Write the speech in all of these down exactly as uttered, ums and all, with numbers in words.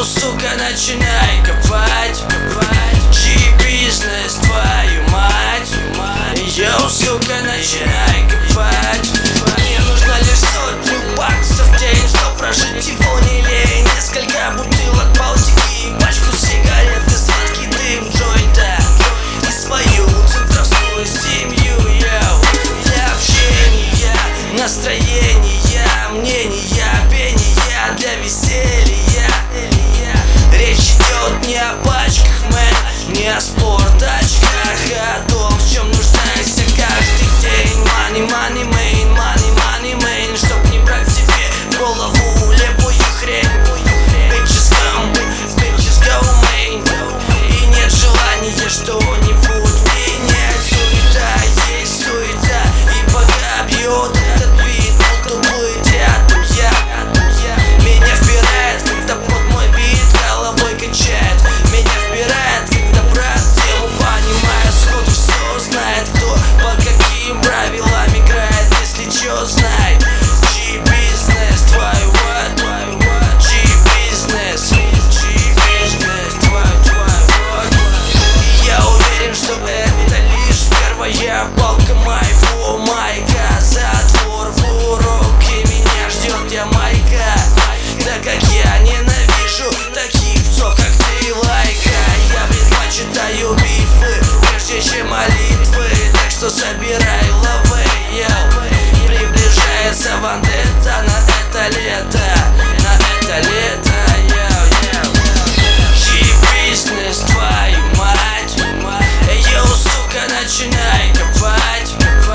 Йоу, сука, начинай копать, копать. Чи-бизнес, твою мать. Йоу, сука, начинай копать. Мне нужно лишь сотню баксов в день, чтоб прожить его не лень. Несколько бутылок Балтики, пачку сигарет и сладкий дым джойнта. И свою центровскую семью, йоу. Для общения, настроения, мнения, пения, для веселья. Речь идет не о пачках, мэн, не о спортачках, а о том, в чем нуждаешься каждый день. Money, money, main, money, money, main. Чтоб не брать себе в голову любую хрень. Bitches come, bitches go, main. И нет желания что-нибудь менять. Суета есть суета, и пока бьет этот бит, буду быть рядом я. Меня вбирает, когда под мой бит головой качает. Меня вбирает, когда брат тему понимает, сходу все знает, кто по каким правилам играет. Если чё, знай, Чи-бизнес, твою вот, твою вот. Чи-бизнес, Чи-бизнес, твою, твою вот. И я уверен, что это лишь первая балка моего майка. Затвор в уроке, меня ждет Ямайка. Так как я ненавижу таких псов, как ты, лайка. Я предпочитаю бифы, прежде чем молитвы. Так что собирай лавы, йоу. Приближается вандетта на это лето, на это лето, йоу, йоу. Чи-бизнес, твою мать. Йоу, сука, начинай копать.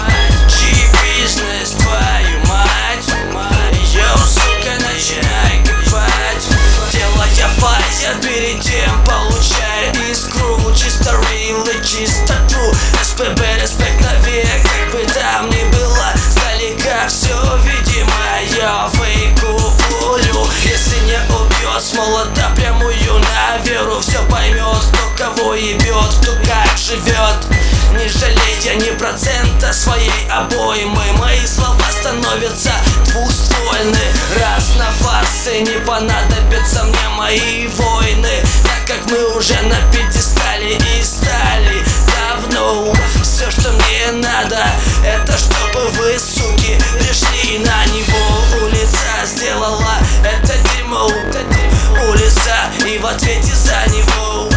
Чи-бизнес, твою мать. Йоу, сука, начинай копать. Делая фазер перед тем, получая искру. Чисто real и чисто true. СПБ, респект навек, как бы там ни было. Сдалека все видимо, я фейку пулю. Если не убьет с молота прямую на веру, все поймет, кто кого ебет, кто как живет. Не жалея ни процента своей обоймы, мои слова становятся двуствольны. Раз на фарсы не понадобятся мне мои войны, так как мы уже на пьедестале и стали давно. Все, что мне надо, это чтобы вы, суки, пришли на него. Улица сделала это дерьмо, улица, и в ответе за него